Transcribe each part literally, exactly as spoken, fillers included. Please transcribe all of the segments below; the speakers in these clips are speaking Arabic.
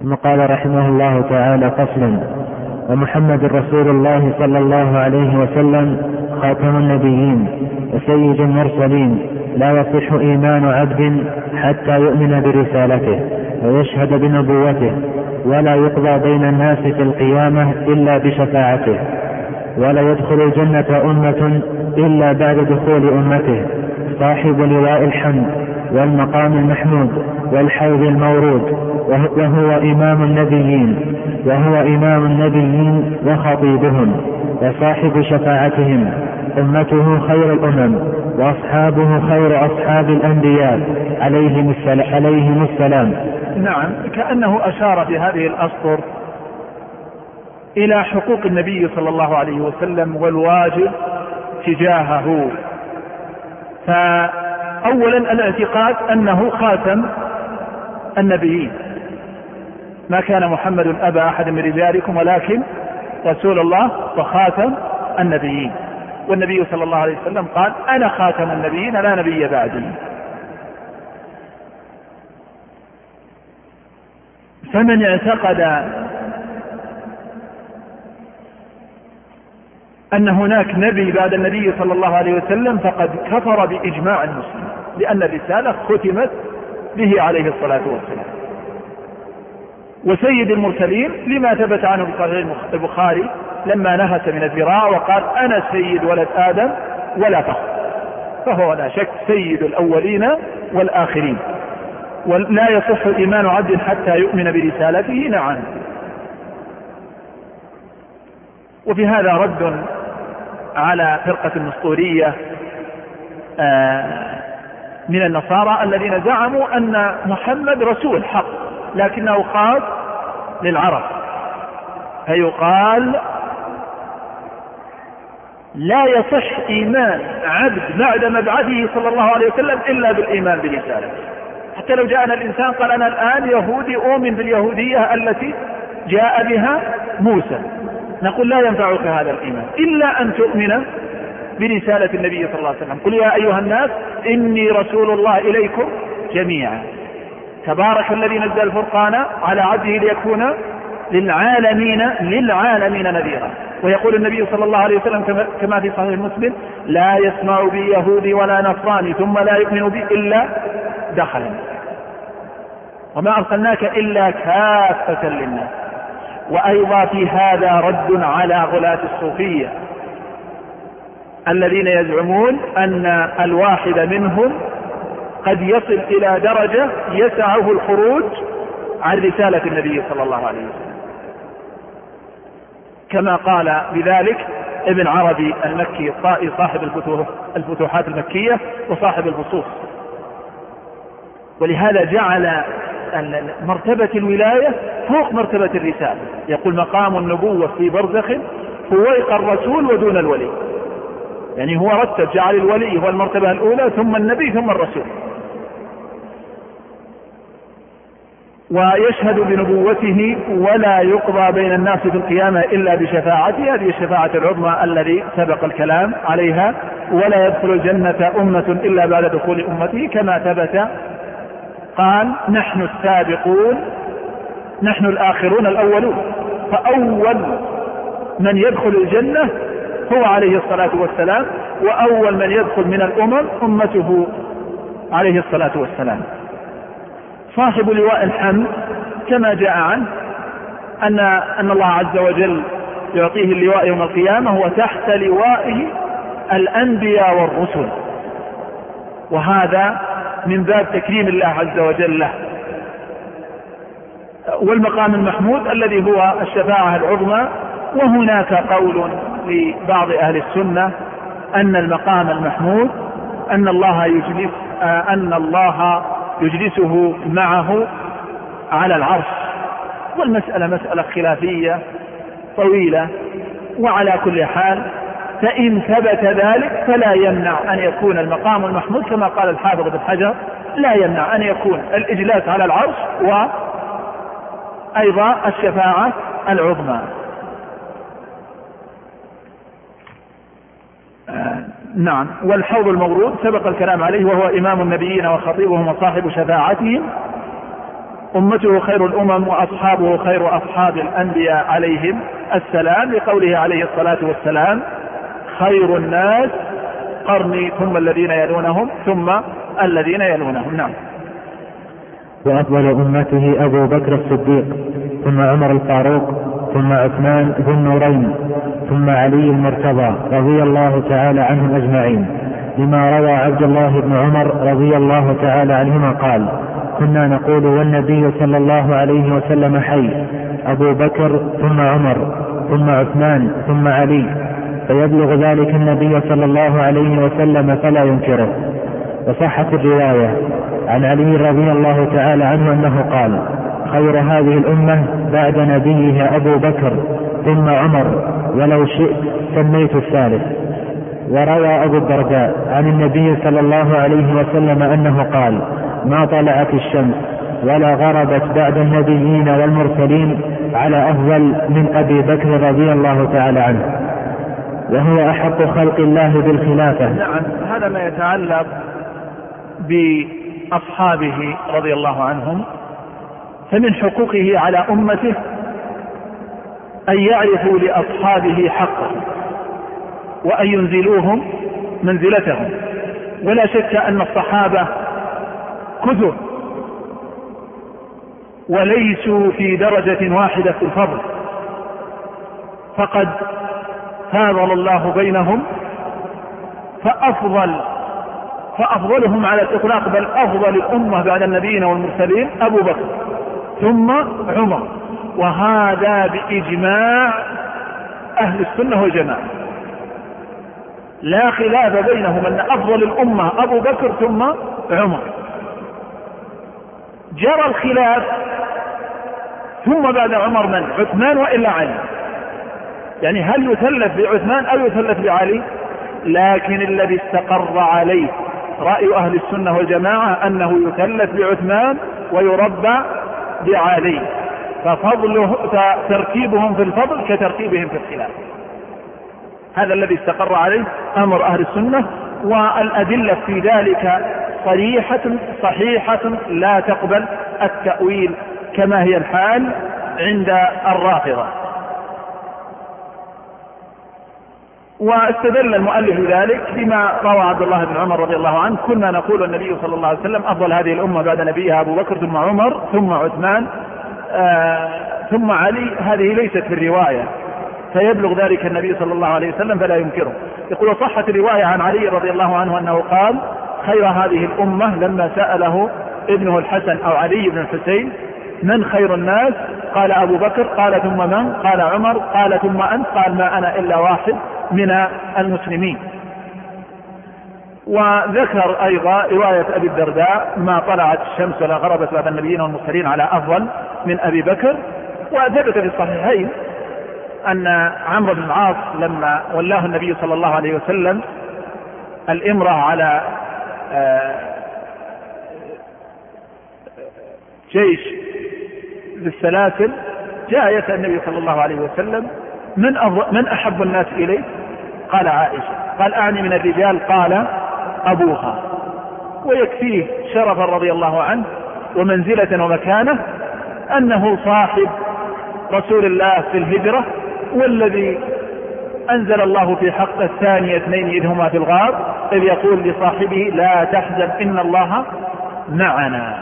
ثم قال رحمه الله تعالى: فصل. ومحمد رسول الله صلى الله عليه وسلم خاتم النبيين وسيد المرسلين، لا يصح إيمان عبد حتى يؤمن برسالته ويشهد بنبوته، ولا يقضى بين الناس في القيامة إلا بشفاعته، ولا يدخل الجنة أمة إلا بعد دخول أمته، صاحب لواء الحمد والمقام المحمود والحوض المورود، وهو إمام النبيين وهو إمام النبيين وخطيبهم وصاحب شفاعتهم، أمته خير الأمم وأصحابه خير أصحاب الأنبياء عليهم السلام, عليهم السلام. نعم، كأنه أشار في هذه الأسطر إلى حقوق النبي صلى الله عليه وسلم والواجب تجاهه. فأولا الاعتقاد أنه خاتم النبيين، ما كان محمد أبا أحد من رجالكم ولكن رسول الله وخاتم النبيين. والنبي صلى الله عليه وسلم قال: أنا خاتم النبيين لا نبي بعدي. فمن اعتقد أن هناك نبي بعد النبي صلى الله عليه وسلم فقد كفر بإجماع المسلمين، لأن الرسالة ختمت به عليه الصلاة والسلام. وسيد المرسلين لما ثبت عنه في صحيح البخاري لما نهس من الذراع وقال: أنا سيد ولد آدم ولا فخر، فهو لا شك سيد الأولين والآخرين. ولا يصح إيمان عبد حتى يؤمن برسالته. نعم. وفي هذا رد على فرقة النسطورية من النصارى الذين زعموا أن محمد رسول حق لكنه خاص للعرب، فيقال: لا يصح إيمان عبد بعد مبعثه صلى الله عليه وسلم إلا بالإيمان برسالته. حتى لو جاءنا الإنسان قال: أنا الآن يهودي أؤمن باليهودية التي جاء بها موسى، نقول: لا ينفعك هذا الإيمان إلا أن تؤمن برسالة النبي صلى الله عليه وسلم. قل يا أيها الناس إني رسول الله إليكم جميعا، تبارك الذي نزل الفرقان على عبده ليكون للعالمين للعالمين نذيرا. ويقول النبي صلى الله عليه وسلم كما في صحيح مسلم: لا يسمع بي يهودي ولا نصراني ثم لا يؤمن بي إلا دخل. وما أرسلناك إلا كافة للناس. وأيضا في هذا رد على غلاة الصوفية الذين يزعمون أن الواحد منهم قد يصل إلى درجة يسعه الخروج عن رسالة النبي صلى الله عليه وسلم، كما قال بذلك ابن عربي المكي الطائي صاحب الفتوحات المكية وصاحب الفصوص. ولهذا جعل مرتبة الولاية فوق مرتبة الرسالة. يقول: مقام النبوة في برزخ فوق الرسول ودون الولي. يعني هو رتب، جعل الولي هو المرتبة الأولى ثم النبي ثم الرسول. ويشهد بنبوته ولا يقضى بين الناس في القيامة إلا بشفاعته، هذه الشفاعة العظمى الذي سبق الكلام عليها. ولا يدخل الجنة أمة إلا بعد دخول أمته، كما ثبت قال: نحن السابقون نحن الآخرون الأولون. فأول من يدخل الجنة هو عليه الصلاة والسلام، وأول من يدخل من الأمم أمته عليه الصلاة والسلام. صاحب لواء الحمد كما جاء عنه أن, أن الله عز وجل يعطيه اللواء يوم القيامة وتحت لوائه الأنبياء والرسل، وهذا من باب تكريم الله عز وجل له. والمقام المحمود الذي هو الشفاعة العظمى. وهناك قول لبعض أهل السنة أن المقام المحمود أن الله يجلس أن الله يجلسه معه على العرش. والمسألة مسألة خلافية طويلة، وعلى كل حال فإن ثبت ذلك فلا يمنع أن يكون المقام المحمود كما قال الحافظ ابن حجر، لا يمنع أن يكون الإجلاس على العرش وأيضا الشفاعة العظمى. آه نعم. والحوض المورود سبق الكلام عليه، وهو إمام النبيين وخطيبهم وصاحب شفاعتهم. أمته خير الأمم وأصحابه خير أصحاب الأنبياء عليهم السلام، لقوله عليه الصلاة والسلام خير الناس قرني ثم الذين يلونهم ثم الذين يلونهم. نعم. وأفضل أمته أبو بكر الصديق ثم عمر الفاروق ثم عثمان ذو النورين ثم علي المرتضى رضي الله تعالى عنهم أجمعين، لما روى عبد الله بن عمر رضي الله تعالى عنهما قال كنا نقول والنبي صلى الله عليه وسلم حي أبو بكر ثم عمر ثم عثمان ثم علي، فيبلغ ذلك النبي صلى الله عليه وسلم فلا ينكره. وصحت الرواية عن علي رضي الله تعالى عنه أنه قال خير هذه الأمة بعد نبيها أبو بكر ثم عمر ولو شئت سميت الثالث. وروى أبو الدرداء عن النبي صلى الله عليه وسلم أنه قال ما طلعت الشمس ولا غربت بعد النبيين والمرسلين على أفضل من أبي بكر رضي الله تعالى عنه، وهو أحق خلق الله بالخلافة. نعم. هذا ما يتعلق بأصحابه رضي الله عنهم، فمن حقوقه على أمته أن يعرفوا لأصحابه حقه وأن ينزلوهم منزلتهم. ولا شك أن الصحابة كثر وليسوا في درجة واحدة في الفضل، فقد فاضل الله بينهم، فأفضل فأفضلهم على الإطلاق بل أفضل الأمة بعد النبيين والمرسلين أبو بكر ثم عمر، وهذا بإجماع أهل السنة والجماعة، لا خلاف بينهم أن أفضل الأمة أبو بكر ثم عمر. جرى الخلاف ثم بعد عمر من؟ عثمان وإلا علي، يعني هل يثلث بعثمان أو يثلث بعلي؟ لكن الذي استقر عليه رأي أهل السنة والجماعة أنه يثلث بعثمان ويربع بعلي، ففضله ترتيبهم في الفضل كترتيبهم في الخلاف. هذا الذي استقر عليه أمر أهل السنة، والأدلة في ذلك صريحة صحيحة لا تقبل التأويل كما هي الحال عند الرافضة. واستدل المؤلف ذلك بما روى عبد الله بن عمر رضي الله عنه كنا نقول النبي صلى الله عليه وسلم أفضل هذه الأمة بعد نبيها أبو بكر ثم عمر ثم عثمان آه ثم علي. هذه ليست في الرواية، فيبلغ ذلك النبي صلى الله عليه وسلم فلا ينكره. يقول صحت الرواية عن علي رضي الله عنه أنه قال خير هذه الأمة لما سأله ابنه الحسن أو علي بن الحسين من خير الناس؟ قال أبو بكر. قال ثم من؟ قال عمر. قال ثم أنت؟ قال ما أنا إلا واحد من المسلمين. وذكر أيضا رواية أبي الدرداء ما طلعت الشمس ولا غربت بعد النبيين والمرسلين على أفضل من أبي بكر. وثبت في الصحيحين أن عمرو بن العاص لما ولاه النبي صلى الله عليه وسلم الإمرة على جيش بالسلاسل جاء يسأل النبي صلى الله عليه وسلم من, من أحب الناس إليه؟ قال عائشة. قال أعني من الرجال؟ قال أبوها. ويكفيه شرفا رضي الله عنه ومنزلة ومكانة أنه صاحب رسول الله في الهجرة، والذي أنزل الله في حق الثانية اثنين إذ هما في الغار إذ يقول لصاحبه لا تحزن إن الله معنا.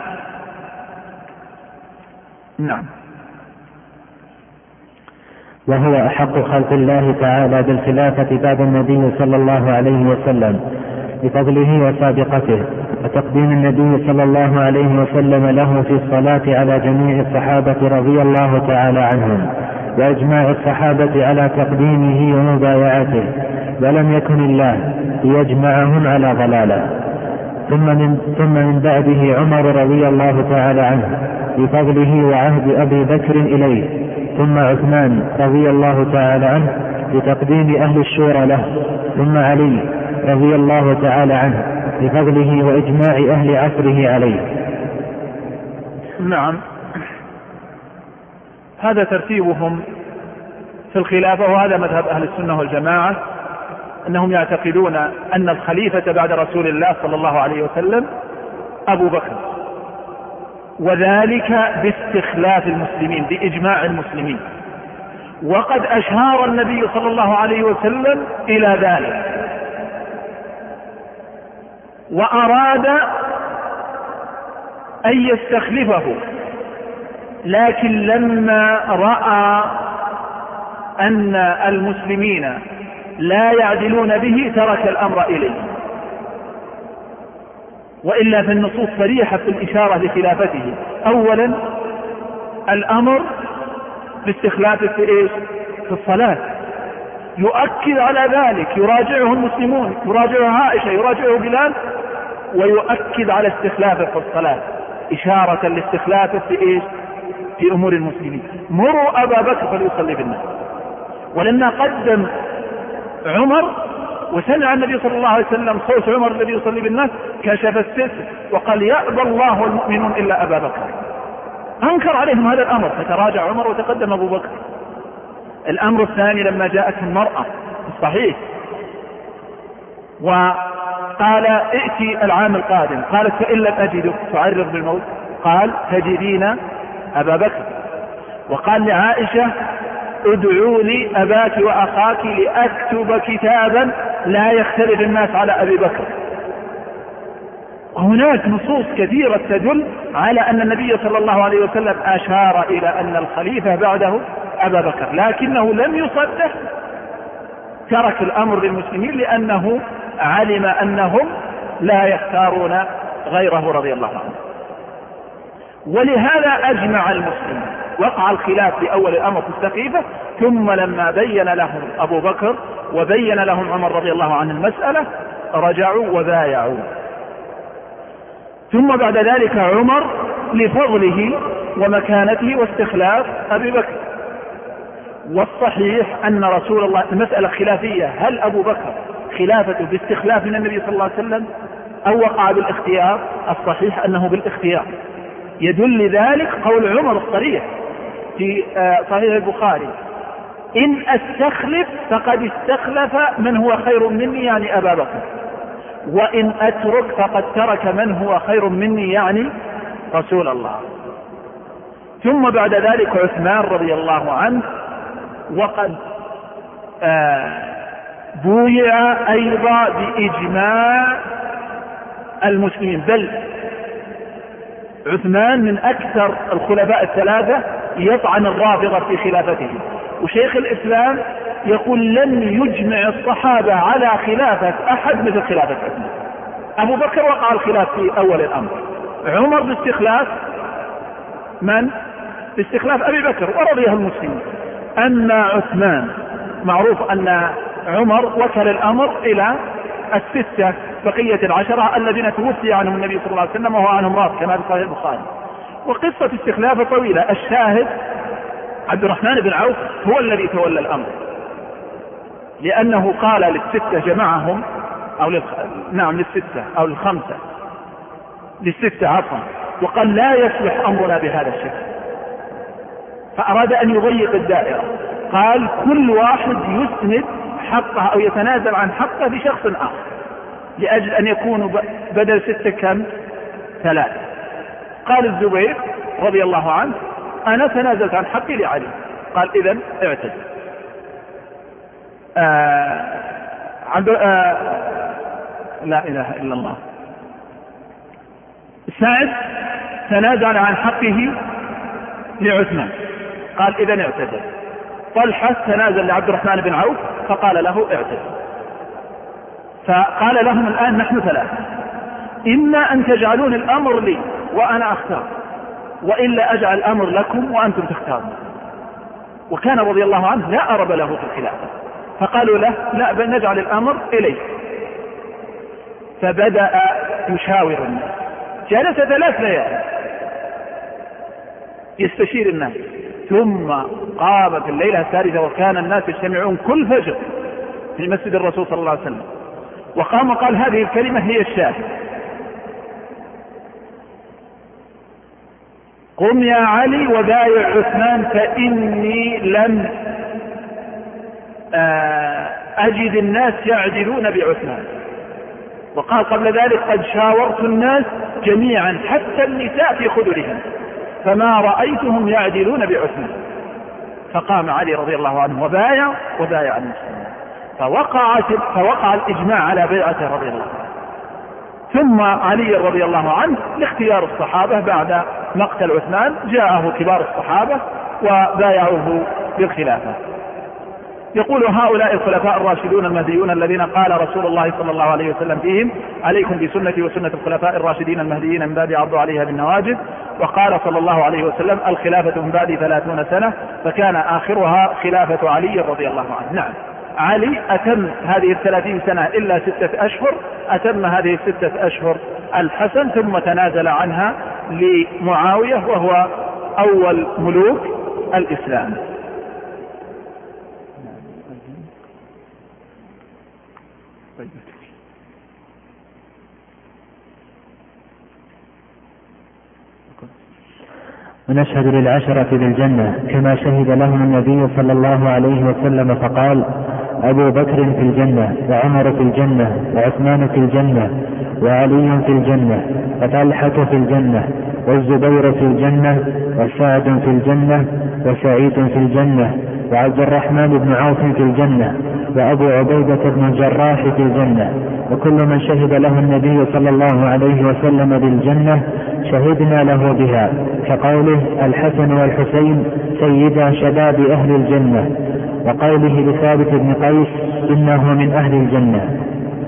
نعم. وهو أحق خلق الله تعالى بالخلافة بعد النبي صلى الله عليه وسلم بفضله وسابقته، وتقديم النبي صلى الله عليه وسلم له في الصلاة على جميع الصحابة رضي الله تعالى عنهم، وإجماع الصحابة على تقديمه ومبايعته، ولم يكن الله ليجمعهم على ضلاله. ثم من, ثم من بعده عمر رضي الله تعالى عنه بفضله وعهد أبي بكر إليه، ثم عثمان رضي الله تعالى عنه بتقديم أهل الشورى له، ثم علي رضي الله تعالى عنه بفضله وإجماع أهل عصره عليه. نعم. هذا ترتيبهم في الخلافة، وهذا مذهب أهل السنة والجماعة، أنهم يعتقدون أن الخليفة بعد رسول الله صلى الله عليه وسلم أبو بكر، وذلك باستخلاف المسلمين بإجماع المسلمين. وقد أشار النبي صلى الله عليه وسلم إلى ذلك وأراد أن يستخلفه، لكن لما رأى أن المسلمين لا يعدلون به ترك الأمر إليه، وإلا في النصوص صريحة في الإشارة لخلافته. أولا الأمر باستخلافه في إيش؟ في الصلاة، يؤكد على ذلك، يراجعه المسلمون، يراجعه عائشة، يراجعه بلال، ويؤكد على استخلافه في الصلاة إشارة لاستخلافه في إيش؟ في أمور المسلمين. مروا أبا بكر فليصلي بالناس. ولما قدم عمر وسمع النبي صلى الله عليه وسلم صوت عمر الذي يصلي بالناس كشف الستر وقال يأبى الله والمؤمنون إلا أبا بكر. أنكر عليهم هذا الأمر فتراجع عمر وتقدم أبو بكر. الأمر الثاني لما جاءته المرأة الصحيح وقال ائتي العام القادم، قالت فإن لم أجدك تعرض بالموت، قال تجدين أبا بكر. وقال لعائشة ادعوا لي أباك وأخاك لأكتب كتابا لا يختلف الناس على أبي بكر. هناك نصوص كثيرة تدل على أن النبي صلى الله عليه وسلم أشار إلى أن الخليفة بعده أبا بكر، لكنه لم يصدق، ترك الأمر للمسلمين لأنه علم أنهم لا يختارون غيره رضي الله عنه. ولهذا أجمع المسلمين، وقع الخلاف في أول الأمر في السقيفة، ثم لما بين لهم أبو بكر وبين لهم عمر رضي الله عنه المسألة رجعوا وبايعوا. ثم بعد ذلك عمر لفضله ومكانته واستخلاف أبي بكر. والصحيح أن رسول الله، المسألة خلافية، هل أبو بكر خلافته باستخلاف من النبي صلى الله عليه وسلم أو وقع بالاختيار؟ الصحيح أنه بالاختيار. يدل ذلك قول عمر الصريح في صحيح البخاري إن أستخلف فقد استخلف من هو خير مني يعني أبا بكر، وإن أترك فقد ترك من هو خير مني يعني رسول الله. ثم بعد ذلك عثمان رضي الله عنه، وقد بويع أيضا بإجماع المسلمين، بل عثمان من أكثر الخلفاء الثلاثة يطعن الرافضة في خلافته. وشيخ الإسلام يقول لن يجمع الصحابة على خلافة أحد مثل خلافة عثمان. أبو بكر وقع الخلاف في أول الأمر، عمر باستخلاف من؟ باستخلاف أبي بكر ورضيه المسلمين. أما عثمان معروف أن عمر وكل الأمر إلى الستة بقية العشرة الذين توفي عنهم النبي صلى الله عليه وسلم وهو عنهم راض كما في صحيح البخاري. وقصة استخلافه طويلة. الشاهد عبد الرحمن بن عوف هو الذي تولى الأمر، لأنه قال للستة جمعهم أو للخ... نعم للستة أو للخمسة للستة عفوا، وقال لا يصلح أمرنا بهذا الشكل، فأراد أن يضيق الدائرة. قال كل واحد يسند حقه أو يتنازل عن حقه لشخص آخر لأجل أن يكونوا بدل ستة كم؟ ثلاثة. قال الزبير رضي الله عنه أنا تنازلت عن حقي لعلي، قال إذن اعتد. آه عبد آه لا إله إلا الله. سعد تنازل عن حقه لعثمان، قال إذن اعتدل. طلحة تنازل لعبد الرحمن بن عوف فقال له اعتدل. فقال لهم الآن نحن ثلاثة، إما أن تجعلون الأمر لي وأنا أختار، وإلا أجعل الأمر لكم وأنتم تختارون. وكان رضي الله عنه لا أرب له في الخلافة، فقالوا له لا بل نجعل الأمر إليه. فبدأ يشاور الناس، جلس ثلاث ليالي يستشير الناس، ثم قام في الليلة الثالثة وكان الناس يجتمعون كل فجر في مسجد الرسول صلى الله عليه وسلم، وقام قال هذه الكلمة هي الشاهد: قم يا علي وبايع عثمان فإني لم أجد الناس يعدلون بعثمان. وقال قبل ذلك قد شاورت الناس جميعا حتى النساء في خدرهم فما رأيتهم يعدلون بعثمان. فقام علي رضي الله عنه وبايع وبايع المسلمين، فوقع فوقع الإجماع على بيعته رضي الله عنه. ثم علي رضي الله عنه لاختيار الصحابة بعد مقتل عثمان جاءه كبار الصحابة وبايعوه بالخلافة. يقول هؤلاء الخلفاء الراشدون المهديون الذين قال رسول الله صلى الله عليه وسلم فيهم عليكم بسنتي وسنة الخلفاء الراشدين المهديين من بعد عضوا عليها بالنواجذ، وقال صلى الله عليه وسلم الخلافة من بعد ثلاثون سنة فكان آخرها خلافة علي رضي الله عنه. نعم، علي أتم هذه الثلاثين سنة إلا ستة أشهر، أتم هذه الستة أشهر الحسن ثم تنازل عنها لمعاوية وهو أول ملوك الإسلام. ونشهد للعشرة بالجنة كما شهد لهم النبي صلى الله عليه وسلم فقال أبو بكر في الجنة وعمر في الجنة وعثمان في الجنة وعلي في الجنة وطلحة في الجنة والزبير في الجنة وسعد في الجنة وسعيد في الجنة وعبد الرحمن بن عوف في الجنة وأبو عبيدة بن الجراح في الجنة. وكل من شهد له النبي صلى الله عليه وسلم بالجنة شهدنا له بها، كقوله الحسن والحسين سيدا شباب أهل الجنة، وقوله لثابت بن قيس إنه من أهل الجنة.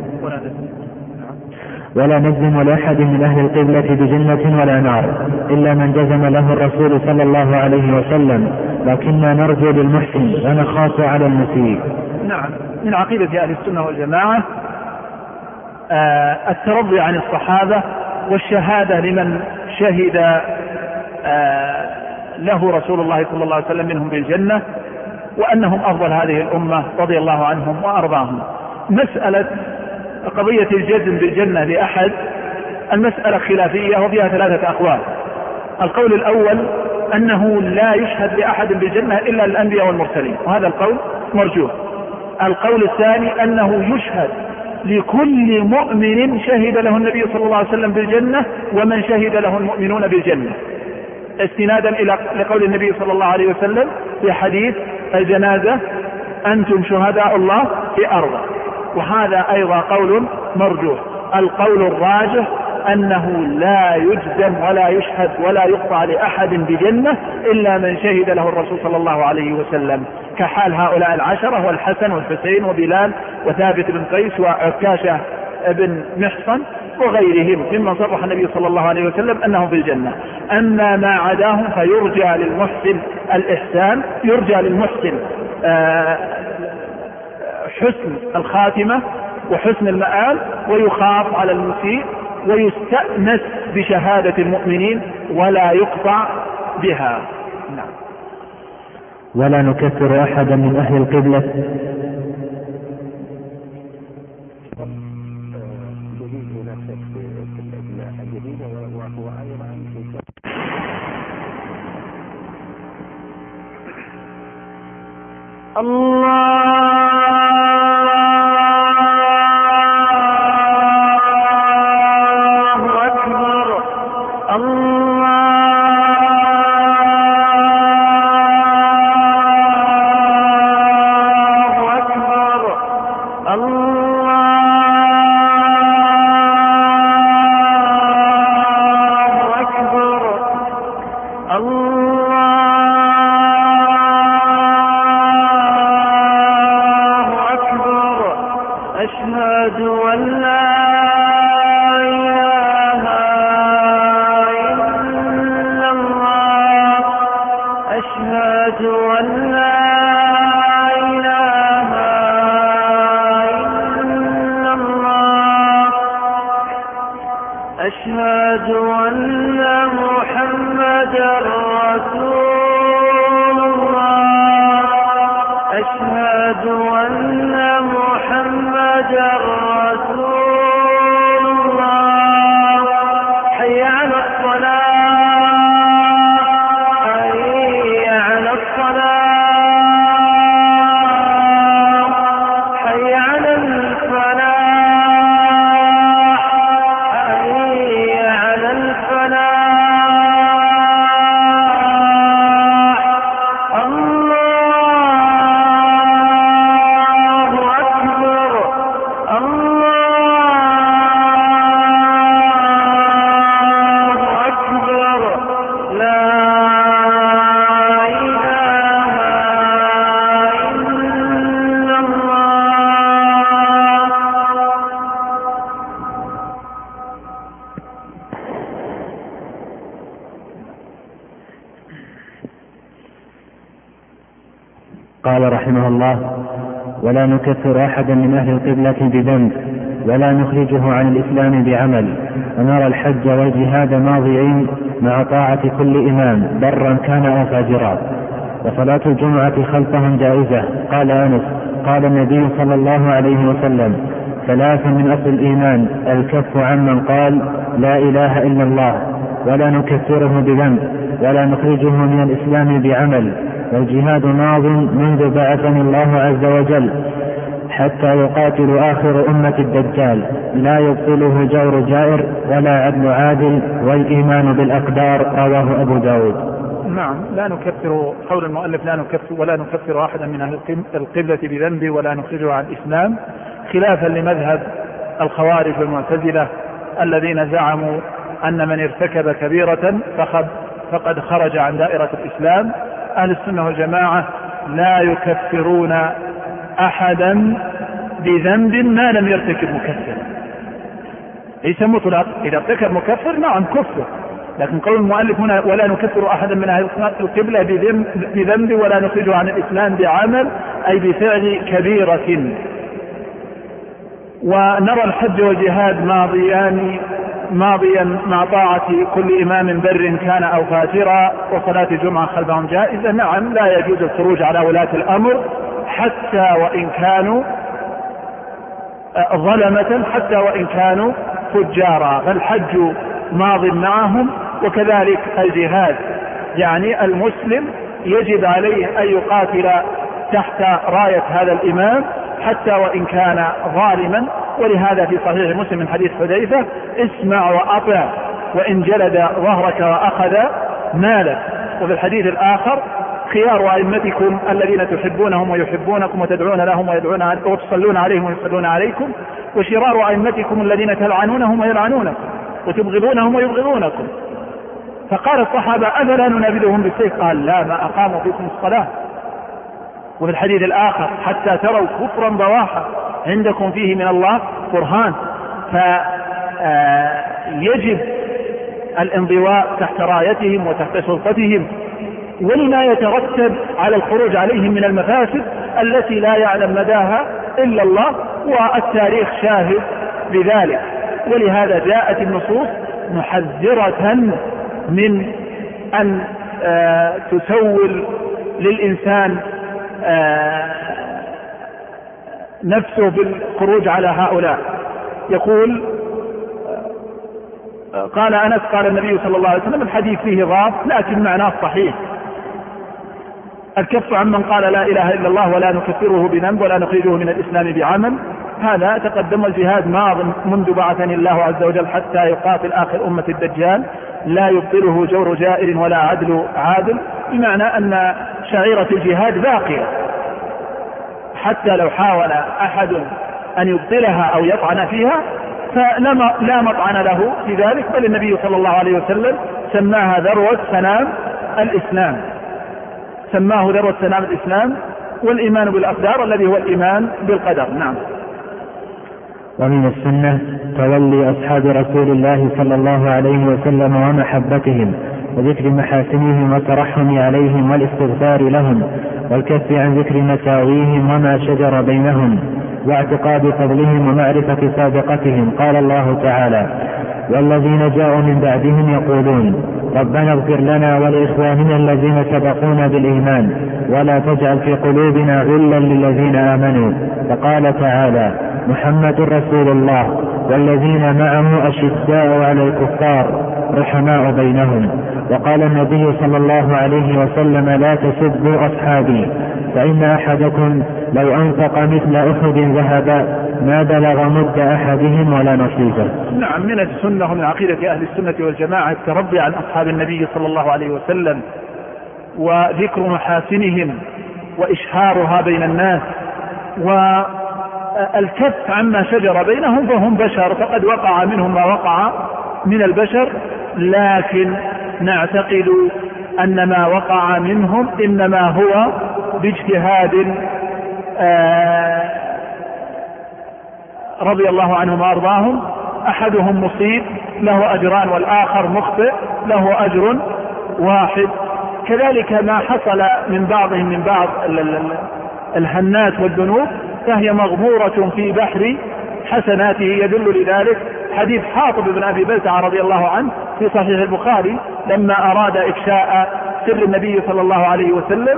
ولا نجزم لأحد من أهل القبلة بجنة ولا نار إلا من جزم له الرسول صلى الله عليه وسلم، لكننا نرجو للمحسن ونخاف على المسيء. نعم، من عقيدة أهل السنة والجماعة آه الترضي عن الصحابة والشهادة لمن شهد آه له رسول الله صلى الله عليه وسلم منهم بالجنة، وأنهم أفضل هذه الأمة رضي الله عنهم وأرضاهم. مسألة قضية الجزم بالجنة لأحد المسألة خلافية وفيها ثلاثة أقوال. القول الأول أنه لا يشهد لأحد بالجنة إلا الأنبياء والمرسلين، وهذا القول مرجوح. القول الثاني أنه يشهد لكل مؤمن شهد له النبي صلى الله عليه وسلم بالجنة ومن شهد له المؤمنون بالجنة، استنادا إلى لقول النبي صلى الله عليه وسلم في حديث الجنازة أنتم شهداء الله في أرضه، وهذا أيضا قول مرجوح. القول الراجح أنه لا يجزم ولا يشهد ولا يقطع لأحد بجنة إلا من شهد له الرسول صلى الله عليه وسلم، كحال هؤلاء العشرة والحسن والحسين وبلال وثابت بن قيس وعكاشة بن محصن وغيرهم ممن صرح النبي صلى الله عليه وسلم أنهم في الجنة. أما ما عداهم فيرجى للمحسن الإحسان، يرجى للمحسن آه حسن الخاتمة وحسن المآل، ويخاف على المسيء ويستأنس بشهادة المؤمنين ولا يقطع بها. نعم. ولا نكفر أحدا من أهل القبلة الله أكبر الله أكبر الله أكبر الله أشهد أن لا إله إلا الله أشهد أن لا إله إلا الله أشهد أن محمدا رسول الله أشهد أن محمدا رسول الله حي على الصلاة حي على الصلاة حي على الفلاح قال رحمه الله: ولا نكفر أحدا من أهل القبلة بذنب ولا نخرجه عن الإسلام بعمل، ونرى الحج والجهاد ماضيين مع طاعة كل إمام برا كان أو فاجرا، وصلاة الجمعة خلفهم جائزة. قال أنس: قال النبي صلى الله عليه وسلم: ثلاث من أصل الإيمان: الكف عمن قال لا إله إلا الله، ولا نكفره بذنب ولا نخرجه من الإسلام بعمل، والجهاد ماض منذ بعثني الله عز وجل حتى يقاتل آخر أمة الدجال، لا يبطله جور جائر ولا عدل عادل، والإيمان بالأقدار. رواه أبو داود. نعم، لا نكفر، قول المؤلف لا نكفر ولا نكفر أحدا من أهل القبلة بذنب ولا نخرجه عن الإسلام، خلافا لمذهب الخوارج والمعتزلة الذين زعموا أن من ارتكب كبيرة فقد خرج عن دائرة الإسلام. أهل السنة والجماعة لا يكفرون أحدا بذنب ما لم يرتكب مكفر، ليس مطلق، إذا ارتكب مكفر نعم كفر، لكن قول المؤلف هنا ولا نكفر أحدا من أهل القبلة بذنب ولا نخرجه عن الإسلام بعمل، أي بفعل كبيرة. ونرى الحج والجهاد ماضيان ماضيا مع طاعة كل إمام بر كان أو فاجرا، وصلاة الجمعة خلفهم جائزة. نعم، لا يجوز الخروج على ولاة الأمر حتى وإن كانوا ظلمة، حتى وإن كانوا فجارا، فالحج ماض معهم، وكذلك الجهاد. يعني المسلم يجب عليه أن يقاتل تحت راية هذا الإمام حتى وإن كان ظالما، ولهذا في صحيح مسلم من حديث حذيفة: اسمع وأطع وإن جلد ظهرك وأخذ مالك. وفي الحديث الآخر: خيار أئمتكم الذين تحبونهم ويحبونكم وتدعون لهم ويدعون وتصلون عليهم ويصلون عليكم، وشرار أئمتكم الذين تلعنونهم ويلعنونكم وتبغضونهم ويبغضونكم. فقال الصحابة: أفلا ننابذهم بالسيف؟ قال: لا، ما أقاموا فيكم الصلاة. وفي الحديث الآخر: حتى تروا كفرا بواحا عندكم فيه من الله برهان. فيجب الانضواء تحت رايتهم وتحت سلطتهم، ولما يترتب على الخروج عليهم من المفاسد التي لا يعلم مداها إلا الله، والتاريخ شاهد بذلك. ولهذا جاءت النصوص محذرة من أن تسول للإنسان نفسه بالخروج على هؤلاء. يقول: قال أنس: قال النبي صلى الله عليه وسلم، الحديث فيه ضعف لكن معناه صحيح: الكف عمن قال لا إله إلا الله ولا نكفره بذنب ولا نخرجه من الإسلام بعمل. هذا تقدم الجهاد ماض منذ بعثني الله عز وجل حتى يقاتل آخر أمة الدجال، لا يبطله جور جائر ولا عدل عادل، بمعنى أن شعيرة الجهاد باقية، حتى لو حاول أحد أن يبطلها أو يطعن فيها فلا مطعن له في ذلك، بل النبي صلى الله عليه وسلم سماها ذروة سنام الإسلام، سماه ذروة سنام الإسلام، والإيمان بالأقدار الذي هو الإيمان بالقدر. نعم. ومن السنة تولي أصحاب رسول الله صلى الله عليه وسلم ومحبتهم وذكر محاسنهم والترحم عليهم والاستغفار لهم والكف عن ذكر مساويهم وما شجر بينهم واعتقاد فضلهم ومعرفة سابقتهم. قال الله تعالى: والذين جاءوا من بعدهم يقولون ربنا اغفر لنا ولإخواننا الذين سبقونا بالإيمان ولا تجعل في قلوبنا غلا للذين آمنوا. فقال تعالى: محمد رسول الله والذين معه أشداء على الكفار رحماء بينهم. وقال النبي صلى الله عليه وسلم: لا تسبوا أصحابي فإن أحدكم لو أنفق مثل أحد ذهبا ما بلغ مد أحدهم ولا نصيبه. نعم، من السنة ومن عقيدة أهل السنة والجماعة التربي عن أصحاب النبي صلى الله عليه وسلم وذكر محاسنهم وإشهارها بين الناس والكف عما شجر بينهم، فهم بشر فقد وقع منهم ما وقع من البشر، لكن نعتقد أن ما وقع منهم إنما هو باجتهاد آه رضي الله عنهم وأرضاهم، أحدهم مصيب له أجران والآخر مخطئ له أجر واحد. وكذلك ما حصل من بعضهم من بعض الهنات والذنوب فهي مغمورة في بحر حسناته. يدل لذلك حديث حاطب بن أبي بلتعة رضي الله عنه في صحيح البخاري لما أراد إفشاء سر النبي صلى الله عليه وسلم،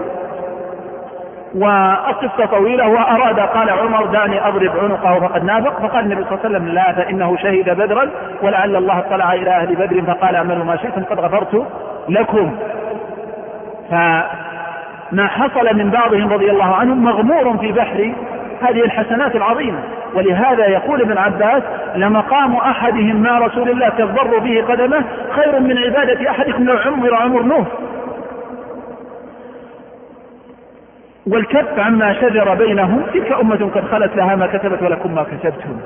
والقصة طويلة، وأراد قال عمر دعني أضرب عنقه فقد نافق، فقال النبي صلى الله عليه وسلم لا، فإنه شهد بدرا ولعل الله اطلع إلى أهل بدر فقال اعملوا ما شئتم قد غفرت لكم. فما حصل من بعضهم رضي الله عنهم مغمور في بحر هذه الحسنات العظيمة. ولهذا يقول ابن عباس لمقام أحدهم مع رسول الله تضر به قدمه خير من عبادة أحدكم لو عمر عمر نوح. والكف عما شجر بينهم تلك أمة قد خلت لها ما كسبت ولكم ما كسبتم.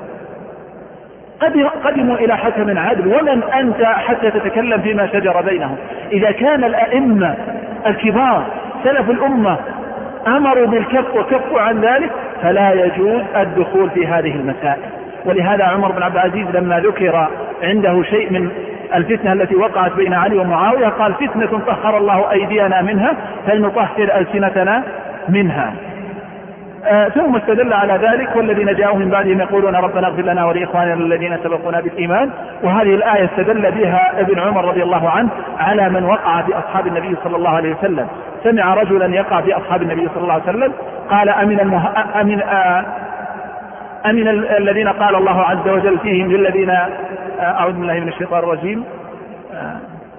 قدموا إلى حكم عدل، ومن أنت حتى تتكلم فيما شجر بينهم؟ إذا كان الأئمة الكبار سلف الأمة أمروا بالكف وكفوا عن ذلك فلا يجوز الدخول في هذه المسائل. ولهذا عمر بن عبد العزيز لما ذكر عنده شيء من الفتنة التي وقعت بين علي ومعاوية قال فتنة طهر الله أيدينا منها فلنطهر ألسنتنا منها. آه ثم استدل على ذلك والذين جاءوا من بعدهم يقولون ربنا اغفر لنا ولإخواننا الذين سبقونا بالإيمان. وهذه الآية استدل بها ابن عمر رضي الله عنه على من وقع في أصحاب النبي صلى الله عليه وسلم. سمع رجلا يقع في أصحاب النبي صلى الله عليه وسلم قال أمن, المه... أمن... آه... أمن الذين قال الله عز وجل فيهم للذين آه... أعوذ بالله من الشيطان الرجيم آه...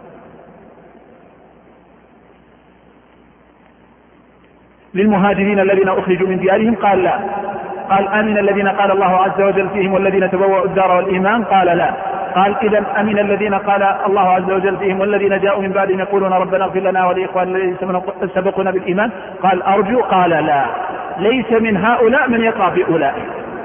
للمهاجرين الذين أخرجوا من ديارهم قال لا. قال أمن الذين قال الله عز وجل فيهم والذين تبوأوا الدار والإيمان قال لا. قال إذن أمن الذين قال الله عز وجل فيهم والذين جاءوا من بعدهم يقولون ربنا اغفر لنا ولإخواننا الذين سبقونا بالإيمان قال أرجو قال لا. ليس من هؤلاء من يقع في أولئك.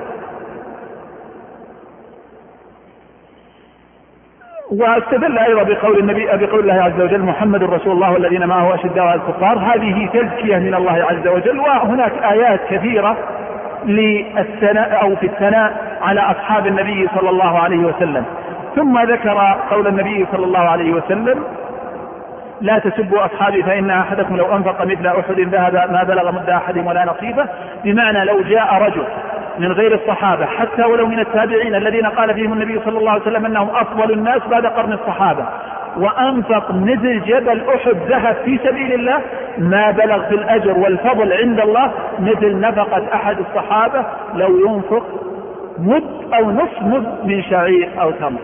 واستدل أيضا بقول النبي بقول الله عز وجل محمد رسول الله والذين معه أشداء على الكفار. هذه تزكية من الله عز وجل. وهناك آيات كثيرة للثناء أو في الثناء على أصحاب النبي صلى الله عليه وسلم. ثم ذكر قول النبي صلى الله عليه وسلم لا تسبوا أصحابي فإن أحدكم لو أنفق مثل أحد ذهب ما بلغ مد أحدهم ولا نصيبه. بمعنى لو جاء رجل من غير الصحابة حتى ولو من التابعين الذين قال فيهم النبي صلى الله عليه وسلم أنهم أفضل الناس بعد قرن الصحابة وأنفق مثل جبل أحد ذهب في سبيل الله ما بلغ في الأجر والفضل عند الله مثل نفقة أحد الصحابة لو ينفق مد أو نصف مد من شعير أو تمر.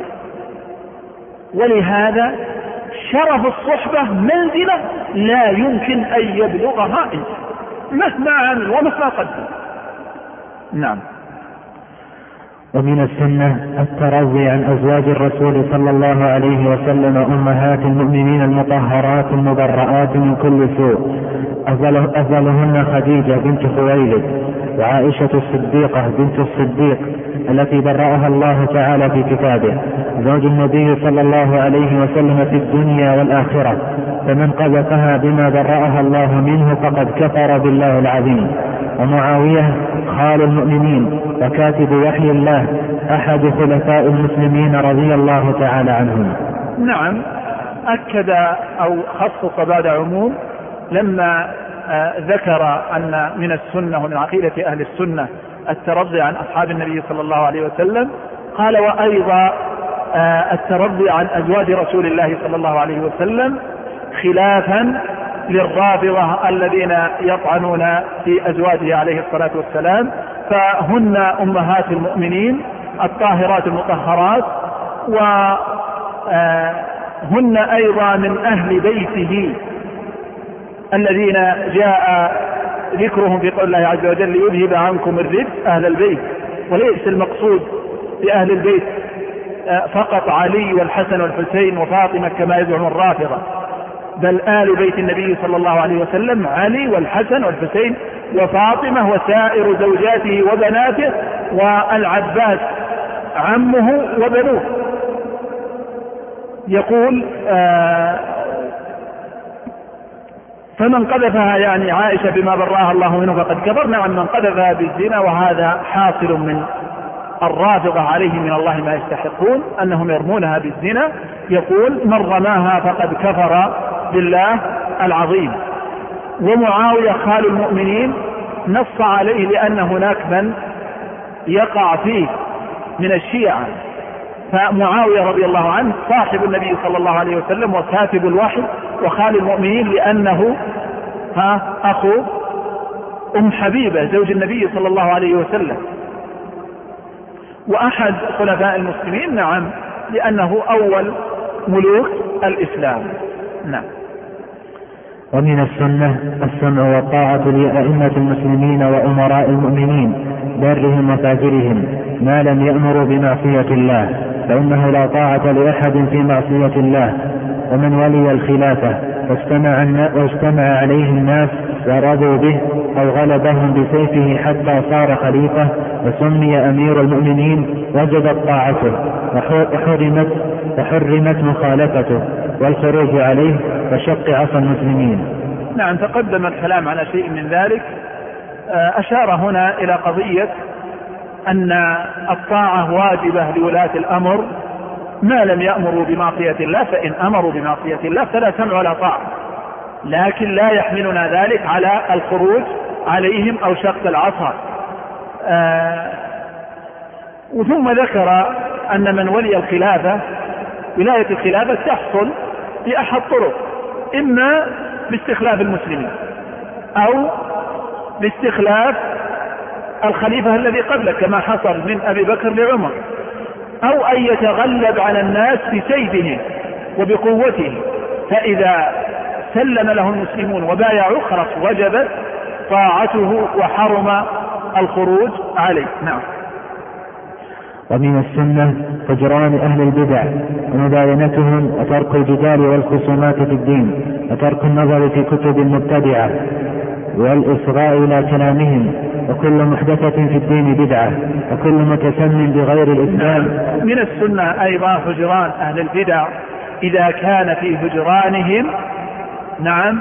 ولهذا شرف الصحبة منزلة لا يمكن أن يبلغها إنسان مهما عمل ومهما قدم. نعم. ومن السنة الترضي عن أزواج الرسول صلى الله عليه وسلم أمهات المؤمنين المطهرات المبرآت من كل سوء، أفضلهن خديجة بنت خويلد وعائشة الصديقة بنت الصديق التي برأها الله تعالى في كتابه، زوج النبي صلى الله عليه وسلم في الدنيا والآخرة، فمن قذفها بما برأها الله منه فقد كفر بالله العظيم. ومعاوية خال المؤمنين وكاتب وحي الله أحد خلفاء المسلمين رضي الله تعالى عنهم. نعم. أكد أو خصص بعد عموم لما آه ذكر أن من السنة ومن عقيدة أهل السنة الترضي عن أصحاب النبي صلى الله عليه وسلم. قال وأيضا آه الترضي عن أزواج رسول الله صلى الله عليه وسلم خلافا للرافضة الذين يطعنون في أزواجه عليه الصلاة والسلام، فهن أمهات المؤمنين الطاهرات المطهرات، وهن أيضا من أهل بيته الذين جاء ذكرهم في قول الله عز وجل ليذهب عنكم الرجس أهل البيت. وليس المقصود بأهل البيت فقط علي والحسن والحسين وفاطمة كما يزعم الرافضة، بل آل بيت النبي صلى الله عليه وسلم علي والحسن والحسين وفاطمة وسائر زوجاته وبناته والعباس عمه وبنوه. يقول آه فمن قذفها يعني عائشة بما برأها الله منه فقد كفر. نعم من قذفها بالزنا، وهذا حاصل من الرافضة عليهم من الله ما يستحقون أنهم يرمونها بالزنا. يقول من رماها فقد كفر بالله العظيم. ومعاوية خال المؤمنين نص عليه لأن هناك من يقع فيه من الشيعة، فمعاوية رضي الله عنه صاحب النبي صلى الله عليه وسلم وكاتب الوحي وخال المؤمنين، لأنه ها أخو أم حبيبة زوج النبي صلى الله عليه وسلم، وأحد خلفاء المسلمين نعم لأنه أول ملوك الإسلام. نعم. ومن السنة السمع والطاعة لأئمة المسلمين وأمراء المؤمنين برهم وفاجرهم ما لم يأمروا بمعصية الله، فإنه لا طاعة لأحد في معصية الله. ومن ولي الخلافة واجتمع, واجتمع عليه الناس ورضوا به أو غلبهم بسيفه حتى صار خليفة وسمي أمير المؤمنين وجبت طاعته وحرمت, وحرمت مخالفته والخروج عليه وشق عصا المسلمين. نعم، تقدم الكلام على شيء من ذلك. أشار هنا إلى قضية أن الطاعة واجبة لولاة الأمر ما لم يأمروا بمعصية الله، فإن أمروا بمعصية الله فلا سمع ولا طاعة، لكن لا يحملنا ذلك على الخروج عليهم أو شق العصا. آه وثم ذكر أن من ولي الخلافة ولاية الخلافة تحصل بأحد طرق، إما باستخلاف المسلمين أو باستخلاف الخليفة الذي قبله كما حصل من أبي بكر لعمر، أو أن يتغلب على الناس بسيفه وبقوته، فإذا سلم له المسلمون وبايعوا خلاص وجبت طاعته وحرم الخروج عليه. نعم. ومن السنة هجران أهل البدع ومباينتهم وترك الجدال والخصومات في الدين وترك النظر في كتب المبتدعة والإصغاء إلى كلامهم، وكل محدثة في الدين بدعة وكل متسم بغير الإسلام. من السنة أيضا هجران أهل البدع إذا كان في هجرانهم نعم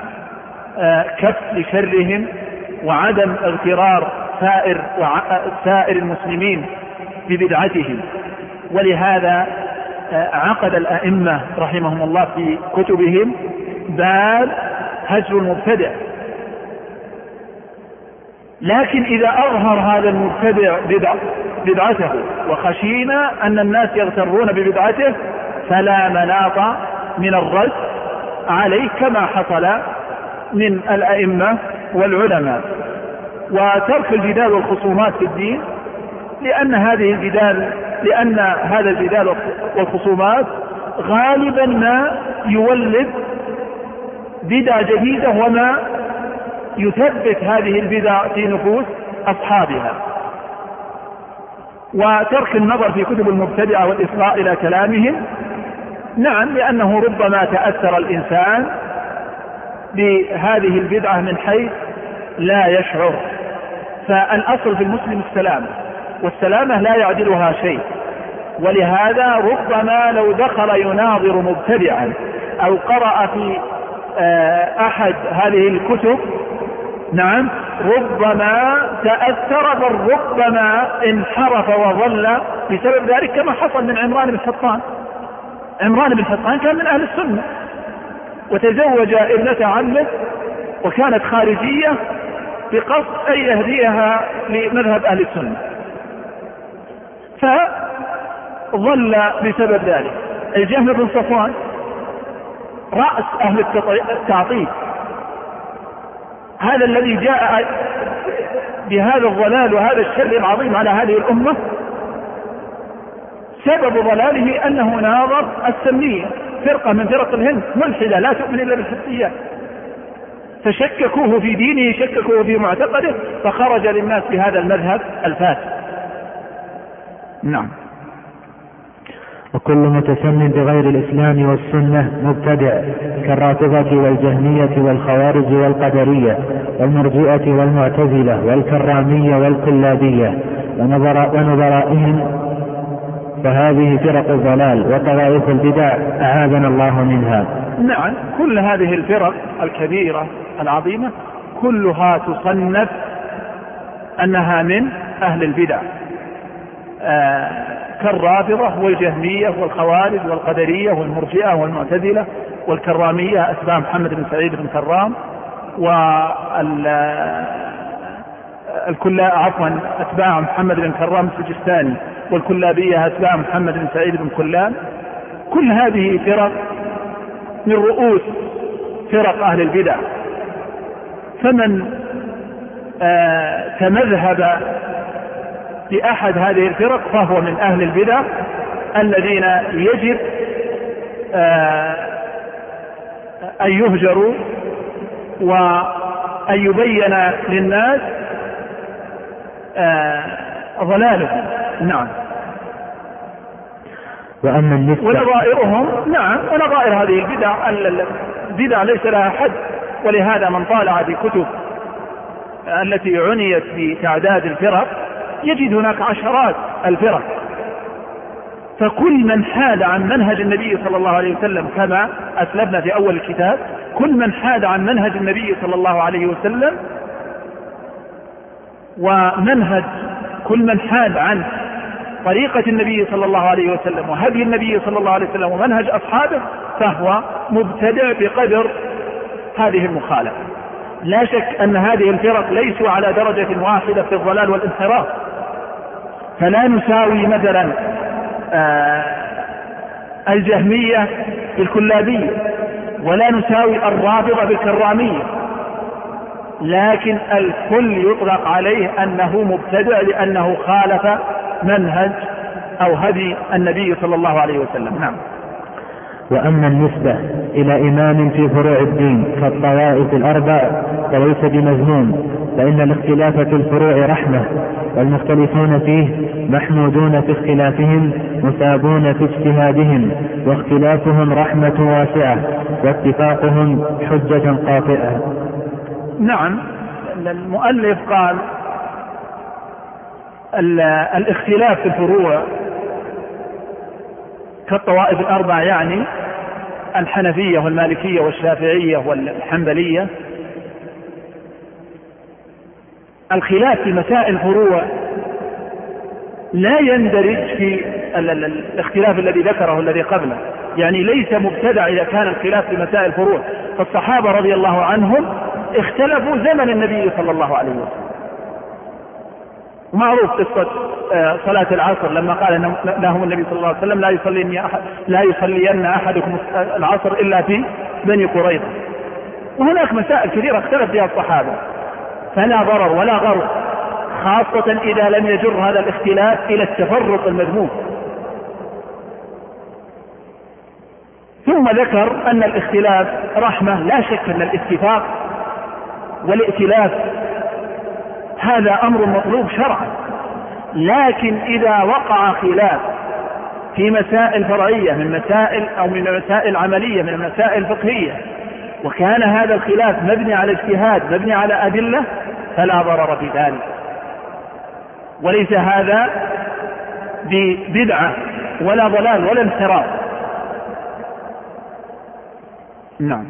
آه كف لشرهم وعدم اغترار سائر, سائر المسلمين ببدعتهم. ولهذا آه عقد الأئمة رحمهم الله في كتبهم باب هجر المبتدع، لكن إذا أظهر هذا المبتدع بدع بدعته وخشينا أن الناس يغترون ببدعته فلا مناط من الرد عليه كما حصل من الأئمة والعلماء. وترك الجدال والخصومات في الدين، لأن هذه الجدال لأن هذا الجدال والخصومات غالبا ما يولد بدع جديدة وما يثبت هذه البدع في نفوس أصحابها. وترك النظر في كتب المبتدعة والإصغاء إلى كلامهم، نعم، لأنه ربما تأثر الإنسان بهذه البدعة من حيث لا يشعر. فالأصل في المسلم السلامة، والسلامة لا يعدلها شيء. ولهذا ربما لو دخل يناظر مبتدعا أو قرأ في أحد هذه الكتب نعم ربما تأثر بل ربما انحرف وظل بسبب ذلك، كما حصل من عمران بن حطان. عمران بن حطان كان من أهل السنة وتزوج ابنة عمه وكانت خارجية بقصد أن يهديها لمذهب أهل السنة، فظل بسبب ذلك. الجهم بن صفوان رأس أهل التعطيل، هذا الذي جاء بهذا الضلال وهذا الشر العظيم على هذه الأمة، سبب ضلاله أنه ناظر السنية، فرقة من فرق الهند ملحدة لا تؤمن إلا بالحسيات، فشككوه في دينه، شككوه في معتقده، فخرج للناس بهذا المذهب الفاسد. نعم. وكل متسم بغير الإسلام والسنة مبتدع كالرافضة والجهمية والخوارج والقدرية والمرجئة والمعتزلة والكرامية والكلابية ونظرائهم، فهذه فرق الضلال وطوائف البدع أعاذنا الله منها. نعم، كل هذه الفرق الكبيرة العظيمة كلها تصنف أنها من أهل البدع. آه كالرافضة والجهمية والخوارج والقدرية والمرجئة والمعتزلة والكرامية أتباع محمد بن سعيد بن كرام، والكلا عفوا أتباع محمد بن كرام السجستاني، والكلابية أتباع محمد بن سعيد بن كلان. كل هذه فرق من رؤوس فرق أهل البدع، فمن آه تمذهب بأحد هذه الفرق فهو من أهل البدع الذين يجب آه أن يهجروا وأن يبين للناس آه ضلالهم. نعم. وأما النسبة ونظائرهم نعم ونظائر هذه البدع البدع ليس لها حد، ولهذا من طالع في كتب التي عنيت بتعداد الفرق يجد هناك عشرات الفرق. فكل من حاد عن منهج النبي صلى الله عليه وسلم كما أسلفنا في أول الكتاب، كل من حاد عن منهج النبي صلى الله عليه وسلم ومنهج كل من حاد عن طريقة النبي صلى الله عليه وسلم وهدي النبي صلى الله عليه وسلم ومنهج أصحابه فهو مبتدع بقدر هذه المخالفة. لا شك أن هذه الفرق ليسوا على درجة واحدة في الضلال والانحراف، فلا نساوي مثلا آه الجهمية بالكلابية، ولا نساوي الرافضة بالكرامية، لكن الكل يطلق عليه أنه مبتدع لأنه خالف منهج أو هدي النبي صلى الله عليه وسلم. نعم. وأما النسبة إلى إمام في فروع الدين كالطوائف الأربع فليس بمذموم، فإن الاختلاف في الفروع رحمة، والمختلفون فيه محمودون في اختلافهم مثابون في اجتهادهم، واختلافهم رحمة واسعة واتفاقهم حجة قاطئة. نعم. المؤلف قال الاختلاف في الفروع كالطوائف الأربع، يعني الحنفية والمالكية والشافعية والحنبلية. الخلاف في مسائل الفروع لا يندرج في الاختلاف الذي ذكره الذي قبله، يعني ليس مبتدع إذا كان الخلاف في مسائل الفروع. فالصحابة رضي الله عنهم اختلفوا زمن النبي صلى الله عليه وسلم. معروف قصة صلاة العصر لما قال لهم النبي صلى الله عليه وسلم لا يصلين أحد لا يصلين أحدكم العصر إلا في بني قريظة. وهناك مسائل كثيرة اختلف فيها الصحابة، فلا ضرر ولا غرر، خاصة إذا لم يجر هذا الاختلاف إلى التفرق المذموم. ثم ذكر أن الاختلاف رحمة. لا شك أن الاتفاق والائتلاف هذا أمر مطلوب شرعا، لكن إذا وقع خلاف في مسائل فرعية من مسائل أو من مسائل عملية من مسائل فقهية، وكان هذا الخلاف مبني على اجتهاد مبني على أدلة، فلا ضرر في ذلك، وليس هذا ببدعة ولا ضلال ولا انحراف. نعم.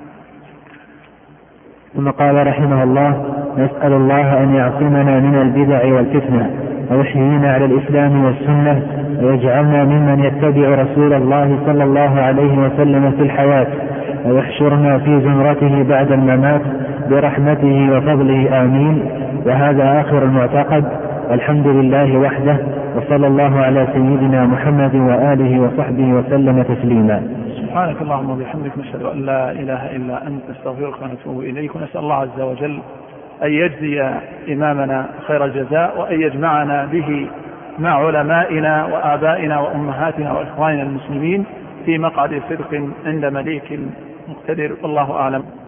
ثم قال رحمه الله: نسأل الله أن يعصمنا من البدع والفتنة، ويحيينا على الإسلام والسنة، ويجعلنا ممن يتبع رسول الله صلى الله عليه وسلم في الحياة، ويحشرنا في زمرته بعد الممات برحمته وفضله، آمين. وهذا آخر المعتقد، والحمد لله وحده، وصلى الله على سيدنا محمد وآله وصحبه وسلم تسليما. سبحانك اللهم وبحمدك، نشهد أن لا إله إلا أنت، نستغفرك ونتوب إليك، ونسأل الله عز وجل أن يجزي إمامنا خير الجزاء، وأن يجمعنا به مع علمائنا وآبائنا وأمهاتنا وإخواننا المسلمين في مقعد صدق عند مليك مقتدر. والله أعلم.